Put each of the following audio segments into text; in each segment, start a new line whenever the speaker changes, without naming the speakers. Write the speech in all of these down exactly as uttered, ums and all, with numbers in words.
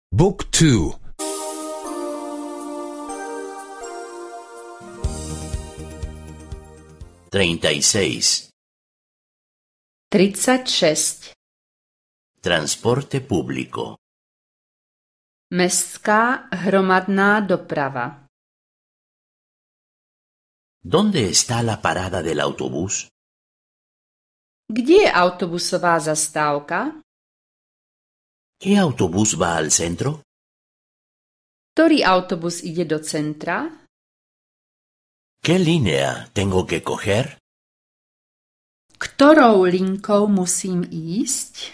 Book two.
treinta y seis.
tridsať šesť.
Transporte público.
Mestská hromadná doprava.
¿Dónde está la parada del autobús?
Kde je autobusová zastávka?
¿Qué autobús va al centro?
Ktorý autobus ide do centra?
¿Qué línea tengo que coger?
Ktorou linkou musím ísť?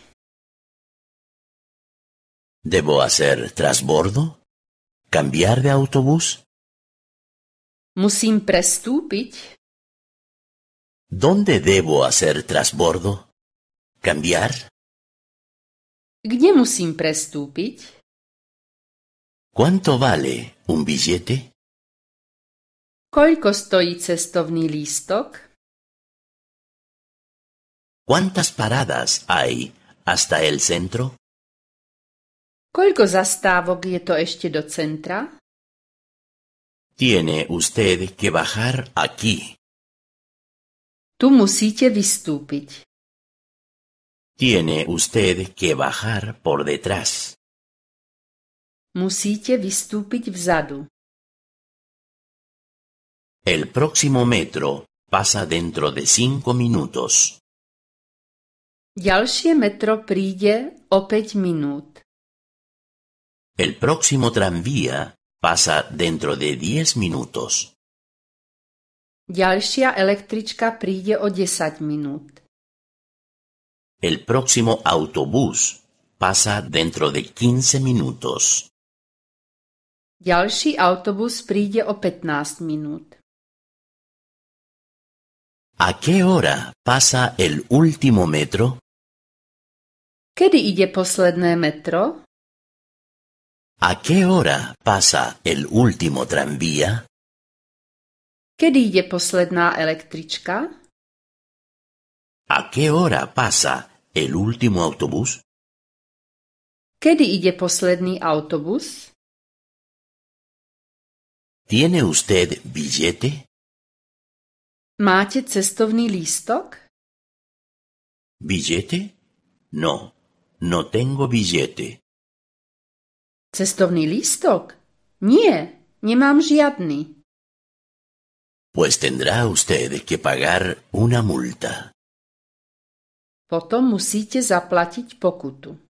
¿Debo hacer trasbordo? ¿Cambiar de autobús?
Musím prestúpiť?
¿Dónde debo hacer trasbordo? ¿Cambiar?
Kde musím prestúpiť?
¿Cuánto vale un billete?
Koľko stojí cestovný lístok?
¿Cuántas paradas hay hasta el centro?
Koľko zastávok je to ešte do centra?
Tiene usted que bajar aquí.
Tu musíte vystúpiť.
Tiene usted que bajar por detrás.
Musíte vystúpiť vzadu.
El próximo metro pasa dentro de cinco minutos.
Ďalšie metro príde o päť minút.
El próximo tranvía pasa dentro de diez minutos.
Ďalšia električka príde o desať minút.
El próximo autobús pasa dentro de quince minutos.
Ďalší autobus príde o pätnásť minút.
¿A qué hora pasa el último metro?
Kedy ide posledné metro?
¿A qué hora pasa el último tranvía?
Kedy ide posledná električka?
¿A qué hora pasa el último autobús?
Kedy ide posledný autobus?
¿Tiene usted billete?
Máte cestovný lístok?
¿Billete? No, no tengo billete.
Cestovný lístok? Nie, nemám žiadny.
Pues tendrá usted que pagar una multa.
Potom musíte zaplatiť pokutu.